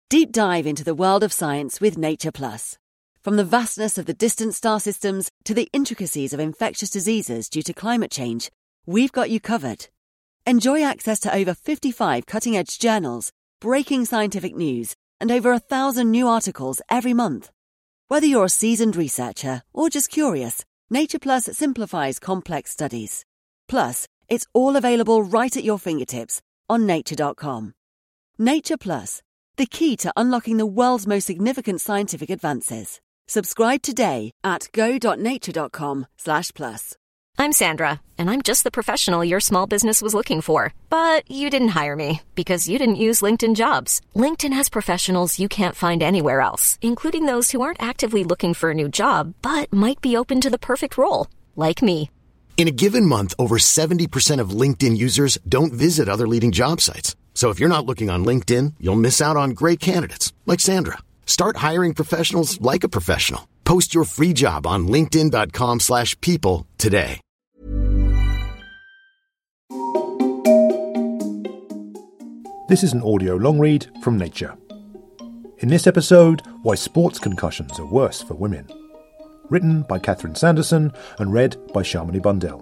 Deep dive into the world of science with Nature Plus. From the vastness of the distant star systems to the intricacies of infectious diseases due to climate change, we've got you covered. Enjoy access to over 55 cutting-edge journals, breaking scientific news, and over 1,000 new articles every month. Whether you're a seasoned researcher or just curious, Nature Plus simplifies complex studies. Plus, it's all available right at your fingertips on nature.com. Nature Plus, the key to unlocking the world's most significant scientific advances. Subscribe today at go.nature.com/plus. I'm Sandra, and I'm just the professional your small business was looking for. But you didn't hire me because you didn't use LinkedIn Jobs. LinkedIn has professionals you can't find anywhere else, including those who aren't actively looking for a new job, but might be open to the perfect role, like me. In a given month, over 70% of LinkedIn users don't visit other leading job sites. So if you're not looking on LinkedIn, you'll miss out on great candidates like Sandra. Start hiring professionals like a professional. Post your free job on linkedin.com/people today. This is an audio long read from Nature. In this episode, why sports concussions are worse for women. Written by Catherine Sanderson and read by Shamini Bundell.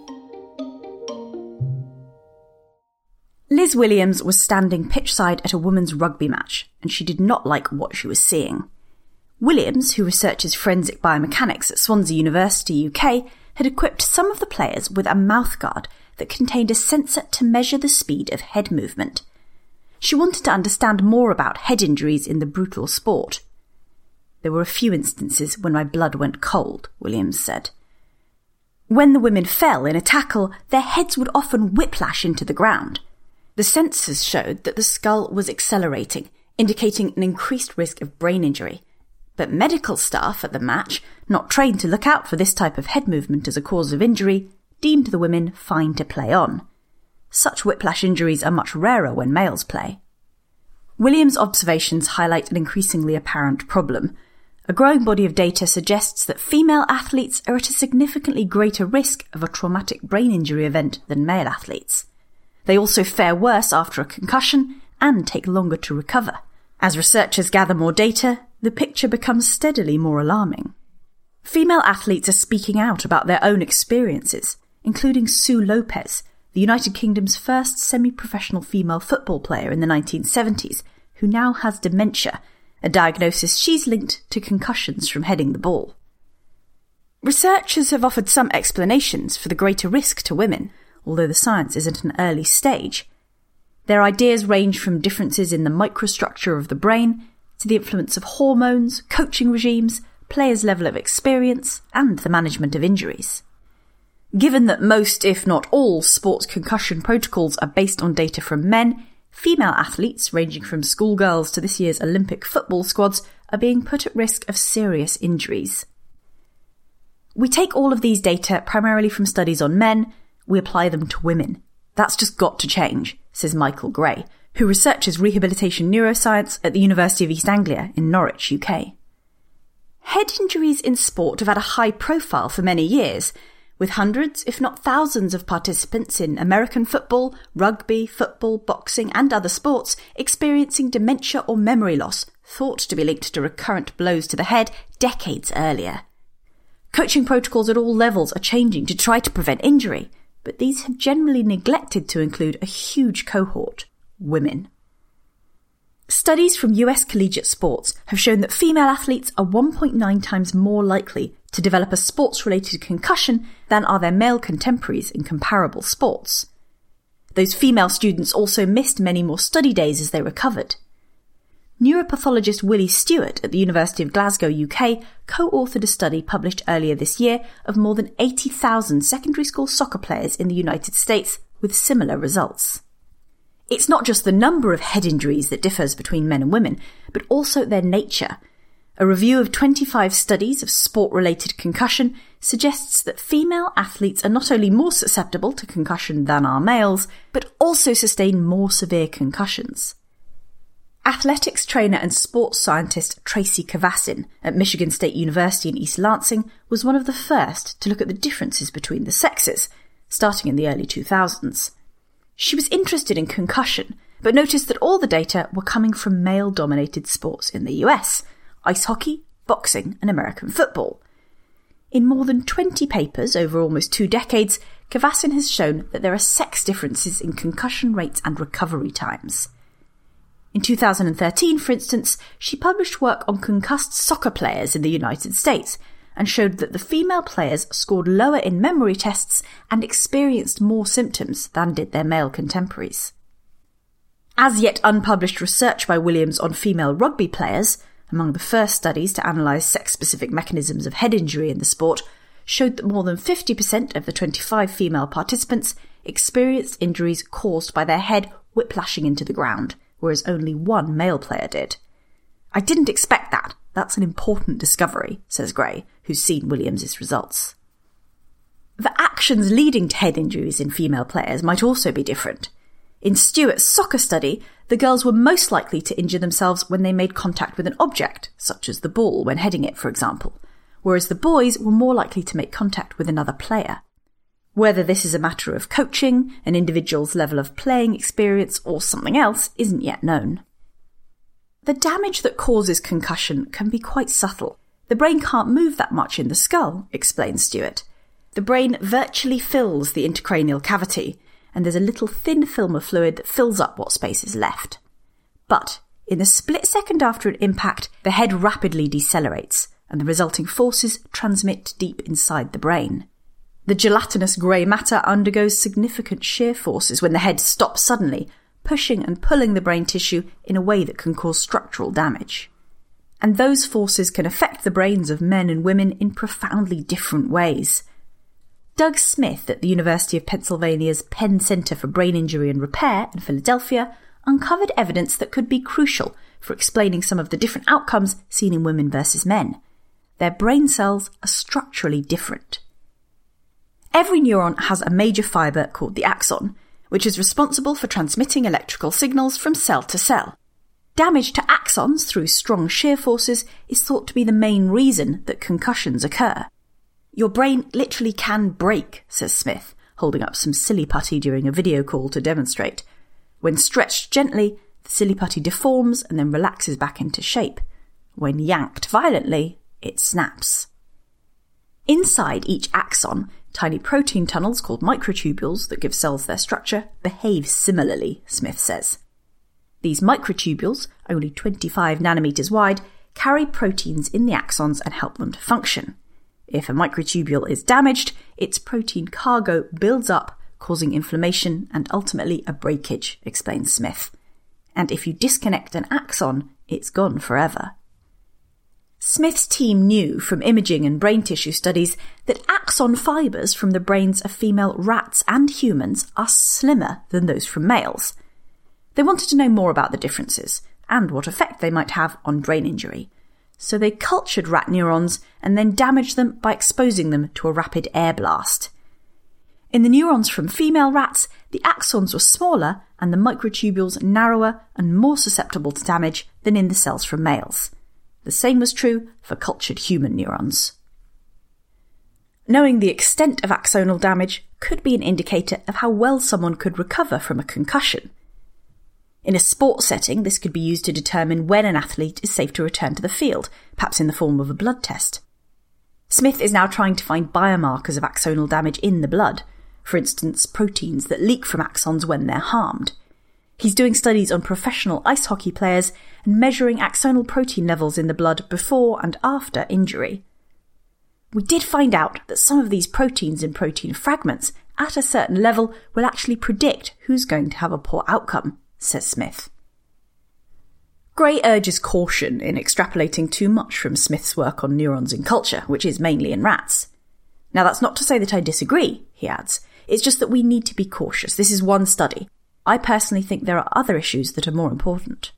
Liz Williams was standing pitchside at a women's rugby match, and she did not like what she was seeing. Williams, who researches forensic biomechanics at Swansea University, UK, had equipped some of the players with a mouthguard that contained a sensor to measure the speed of head movement. She wanted to understand more about head injuries in the brutal sport. There were a few instances when my blood went cold, Williams said. When the women fell in a tackle, their heads would often whiplash into the ground. The sensors showed that the skull was accelerating, indicating an increased risk of brain injury. But medical staff at the match, not trained to look out for this type of head movement as a cause of injury, deemed the women fine to play on. Such whiplash injuries are much rarer when males play. Williams' observations highlight an increasingly apparent problem. A growing body of data suggests that female athletes are at a significantly greater risk of a traumatic brain injury event than male athletes. They also fare worse after a concussion and take longer to recover. As researchers gather more data, the picture becomes steadily more alarming. Female athletes are speaking out about their own experiences, including Sue Lopez, the United Kingdom's first semi-professional female football player in the 1970s, who now has dementia, a diagnosis she's linked to concussions from heading the ball. Researchers have offered some explanations for the greater risk to women, although the science is at an early stage. Their ideas range from differences in the microstructure of the brain to the influence of hormones, coaching regimes, players' level of experience, and the management of injuries. Given that most, if not all, sports concussion protocols are based on data from men, female athletes, ranging from schoolgirls to this year's Olympic football squads, are being put at risk of serious injuries. We take all of these data primarily from studies on men, we apply them to women. That's just got to change, says Michael Gray, who researches rehabilitation neuroscience at the University of East Anglia in Norwich, UK. Head injuries in sport have had a high profile for many years, with hundreds, if not thousands, of participants in American football, rugby, football, boxing and other sports experiencing dementia or memory loss, thought to be linked to recurrent blows to the head decades earlier. Coaching protocols at all levels are changing to try to prevent injury, but these have generally neglected to include a huge cohort, women. Studies from US collegiate sports have shown that female athletes are 1.9 times more likely to develop a sports-related concussion than are their male contemporaries in comparable sports. Those female students also missed many more study days as they recovered. Neuropathologist Willie Stewart at the University of Glasgow, UK, co-authored a study published earlier this year of more than 80,000 secondary school soccer players in the United States with similar results. It's not just the number of head injuries that differs between men and women, but also their nature. A review of 25 studies of sport-related concussion suggests that female athletes are not only more susceptible to concussion than are males, but also sustain more severe concussions. Athletics trainer and sports scientist Tracy Kavassin at Michigan State University in East Lansing was one of the first to look at the differences between the sexes, starting in the early 2000s. She was interested in concussion but noticed that all the data were coming from male-dominated sports in the US: ice hockey, boxing, and American football. In more than 20 papers over almost 2 decades, Kvassin has shown that there are sex differences in concussion rates and recovery times. In 2013, for instance, she published work on concussed soccer players in the United States and showed that the female players scored lower in memory tests and experienced more symptoms than did their male contemporaries. As yet unpublished research by Williams on female rugby players, among the first studies to analyse sex-specific mechanisms of head injury in the sport, showed that more than 50% of the 25 female participants experienced injuries caused by their head whiplashing into the ground, whereas only 1 male player did. "I didn't expect that. That's an important discovery," says Gray, who's seen Williams' results. The actions leading to head injuries in female players might also be different. In Stewart's soccer study, the girls were most likely to injure themselves when they made contact with an object, such as the ball when heading it, for example, whereas the boys were more likely to make contact with another player. Whether this is a matter of coaching, an individual's level of playing experience, or something else isn't yet known. The damage that causes concussion can be quite subtle. The brain can't move that much in the skull, explains Stewart. The brain virtually fills the intracranial cavity, and there's a little thin film of fluid that fills up what space is left. But in the split second after an impact, the head rapidly decelerates, and the resulting forces transmit deep inside the brain. The gelatinous grey matter undergoes significant shear forces when the head stops suddenly, pushing and pulling the brain tissue in a way that can cause structural damage. And those forces can affect the brains of men and women in profoundly different ways. Doug Smith at the University of Pennsylvania's Penn Center for Brain Injury and Repair in Philadelphia uncovered evidence that could be crucial for explaining some of the different outcomes seen in women versus men. Their brain cells are structurally different. Every neuron has a major fibre called the axon, which is responsible for transmitting electrical signals from cell to cell. Damage to axons through strong shear forces is thought to be the main reason that concussions occur. "Your brain literally can break," says Smith, holding up some silly putty during a video call to demonstrate. When stretched gently, the silly putty deforms and then relaxes back into shape. When yanked violently, it snaps. Inside each axon, tiny protein tunnels called microtubules that give cells their structure behave similarly, Smith says. These microtubules, only 25 nanometers wide, carry proteins in the axons and help them to function. If a microtubule is damaged, its protein cargo builds up, causing inflammation and ultimately a breakage, explains Smith. And if you disconnect an axon, it's gone forever. Smith's team knew from imaging and brain tissue studies that axon fibres from the brains of female rats and humans are slimmer than those from males. They wanted to know more about the differences and what effect they might have on brain injury. So they cultured rat neurons and then damaged them by exposing them to a rapid air blast. In the neurons from female rats, the axons were smaller and the microtubules narrower and more susceptible to damage than in the cells from males. The same was true for cultured human neurons. Knowing the extent of axonal damage could be an indicator of how well someone could recover from a concussion. In a sports setting, this could be used to determine when an athlete is safe to return to the field, perhaps in the form of a blood test. Smith is now trying to find biomarkers of axonal damage in the blood, for instance, proteins that leak from axons when they're harmed. He's doing studies on professional ice hockey players and measuring axonal protein levels in the blood before and after injury. We did find out that some of these proteins and protein fragments at a certain level will actually predict who's going to have a poor outcome, says Smith. Gray urges caution in extrapolating too much from Smith's work on neurons in culture, which is mainly in rats. Now, that's not to say that I disagree, he adds. It's just that we need to be cautious. This is one study. I personally think there are other issues that are more important.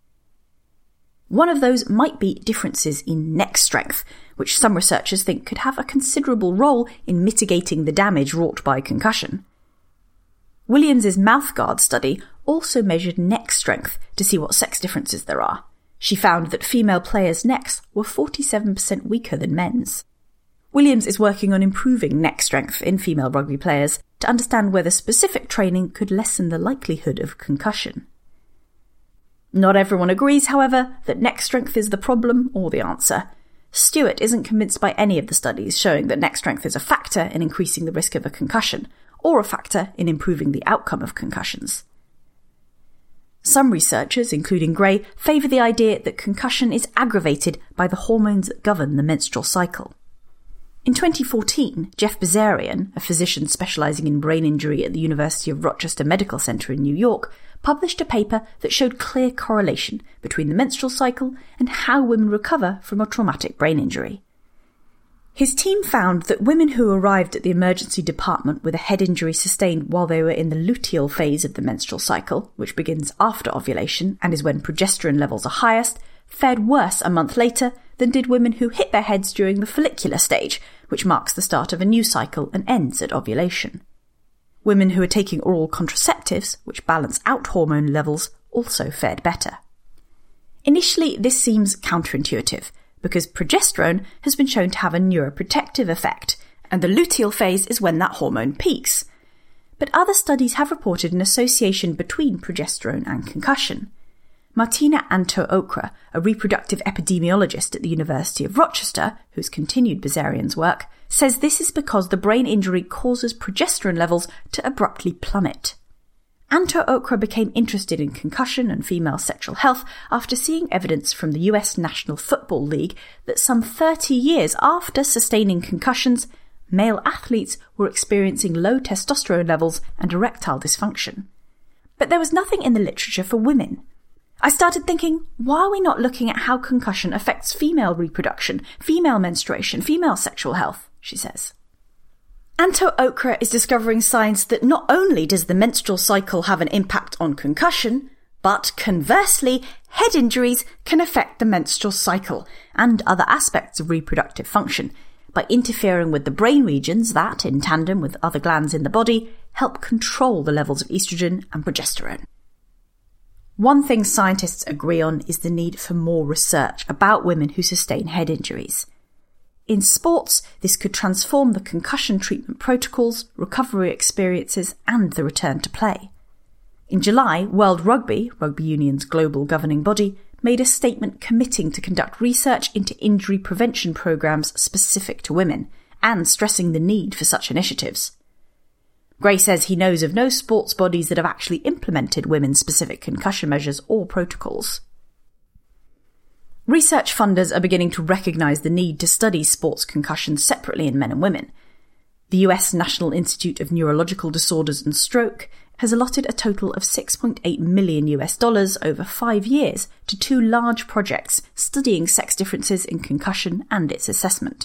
One of those might be differences in neck strength, which some researchers think could have a considerable role in mitigating the damage wrought by concussion. Williams's mouthguard study also measured neck strength to see what sex differences there are. She found that female players' necks were 47% weaker than men's. Williams is working on improving neck strength in female rugby players to understand whether specific training could lessen the likelihood of concussion. Not everyone agrees, however, that neck strength is the problem or the answer. Stewart isn't convinced by any of the studies showing that neck strength is a factor in increasing the risk of a concussion, or a factor in improving the outcome of concussions. Some researchers, including Gray, favour the idea that concussion is aggravated by the hormones that govern the menstrual cycle. In 2014, Jeff Bezarian, a physician specialising in brain injury at the University of Rochester Medical Center in New York, published a paper that showed clear correlation between the menstrual cycle and how women recover from a traumatic brain injury. His team found that women who arrived at the emergency department with a head injury sustained while they were in the luteal phase of the menstrual cycle, which begins after ovulation and is when progesterone levels are highest, fared worse a month later than did women who hit their heads during the follicular stage, which marks the start of a new cycle and ends at ovulation. Women who are taking oral contraceptives, which balance out hormone levels, also fared better. Initially, this seems counterintuitive, because progesterone has been shown to have a neuroprotective effect, and the luteal phase is when that hormone peaks. But other studies have reported an association between progesterone and concussion. Martina Anto-Okra, a reproductive epidemiologist at the University of Rochester, who's continued Bezarian's work, says this is because the brain injury causes progesterone levels to abruptly plummet. Anto-Okra became interested in concussion and female sexual health after seeing evidence from the US National Football League that some 30 years after sustaining concussions, male athletes were experiencing low testosterone levels and erectile dysfunction. But there was nothing in the literature for women. I started thinking, why are we not looking at how concussion affects female reproduction, female menstruation, female sexual health, she says. Anto-Okra is discovering signs that not only does the menstrual cycle have an impact on concussion, but conversely, head injuries can affect the menstrual cycle and other aspects of reproductive function by interfering with the brain regions that, in tandem with other glands in the body, help control the levels of estrogen and progesterone. One thing scientists agree on is the need for more research about women who sustain head injuries. In sports, this could transform the concussion treatment protocols, recovery experiences, and the return to play. In July, World Rugby, rugby union's global governing body, made a statement committing to conduct research into injury prevention programs specific to women, and stressing the need for such initiatives. Gray says he knows of no sports bodies that have actually implemented women-specific concussion measures or protocols. Research funders are beginning to recognise the need to study sports concussions separately in men and women. The US National Institute of Neurological Disorders and Stroke has allotted a total of $6.8 million over 5 years to 2 large projects studying sex differences in concussion and its assessment.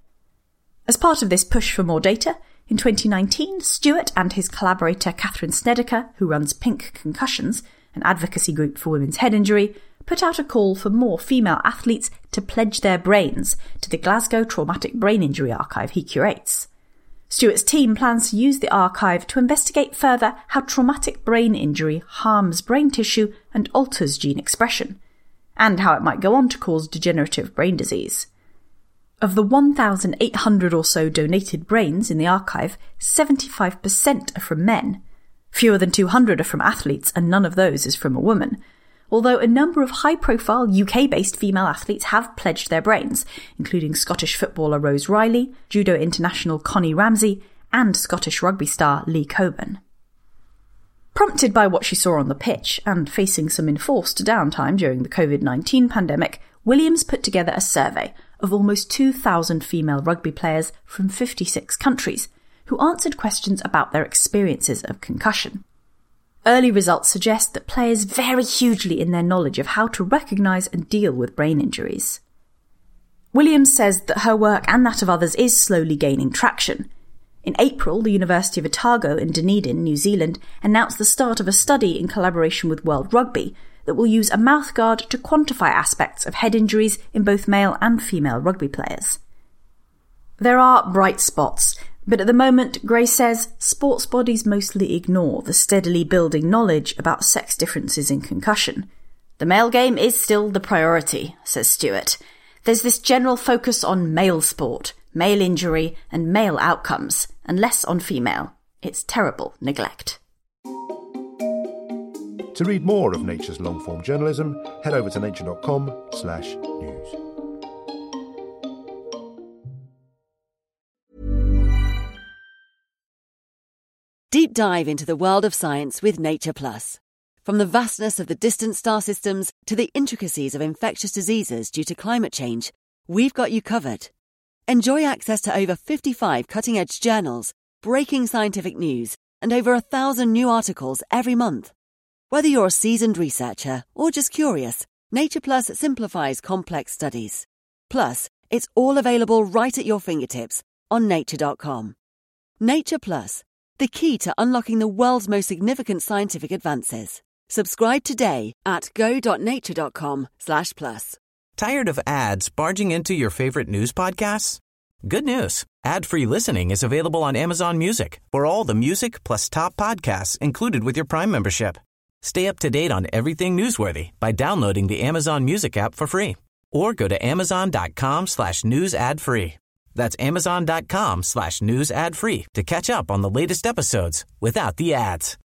As part of this push for more data, in 2019, Stewart and his collaborator Catherine Snedeker, who runs Pink Concussions, an advocacy group for women's head injury, put out a call for more female athletes to pledge their brains to the Glasgow Traumatic Brain Injury Archive he curates. Stewart's team plans to use the archive to investigate further how traumatic brain injury harms brain tissue and alters gene expression, and how it might go on to cause degenerative brain disease. Of the 1,800 or so donated brains in the archive, 75% are from men. Fewer than 200 are from athletes, and none of those is from a woman. Although a number of high-profile UK-based female athletes have pledged their brains, including Scottish footballer Rose Riley, judo international Connie Ramsey, and Scottish rugby star Lee Coburn. Prompted by what she saw on the pitch, and facing some enforced downtime during the COVID-19 pandemic, Williams put together a survey of almost 2,000 female rugby players from 56 countries, who answered questions about their experiences of concussion. Early results suggest that players vary hugely in their knowledge of how to recognise and deal with brain injuries. Williams says that her work and that of others is slowly gaining traction. In April, the University of Otago in Dunedin, New Zealand, announced the start of a study in collaboration with World Rugby that will use a mouthguard to quantify aspects of head injuries in both male and female rugby players. There are bright spots, but at the moment, Gray says, sports bodies mostly ignore the steadily building knowledge about sex differences in concussion. The male game is still the priority, says Stewart. There's this general focus on male sport, male injury, and male outcomes, and less on female. It's terrible neglect. To read more of Nature's long-form journalism, head over to nature.com/news. Deep dive into the world of science with Nature Plus. From the vastness of the distant star systems to the intricacies of infectious diseases due to climate change, we've got you covered. Enjoy access to over 55 cutting-edge journals, breaking scientific news, and over 1,000 new articles every month. Whether you're a seasoned researcher or just curious, Nature Plus simplifies complex studies. Plus, it's all available right at your fingertips on nature.com. Nature Plus, the key to unlocking the world's most significant scientific advances. Subscribe today at go.nature.com/plus. Tired of ads barging into your favorite news podcasts? Good news. Ad-free listening is available on Amazon Music for all the music plus top podcasts included with your Prime membership. Stay up to date on everything newsworthy by downloading the Amazon Music app for free or go to amazon.com/news ad free. That's amazon.com/news ad free to catch up on the latest episodes without the ads.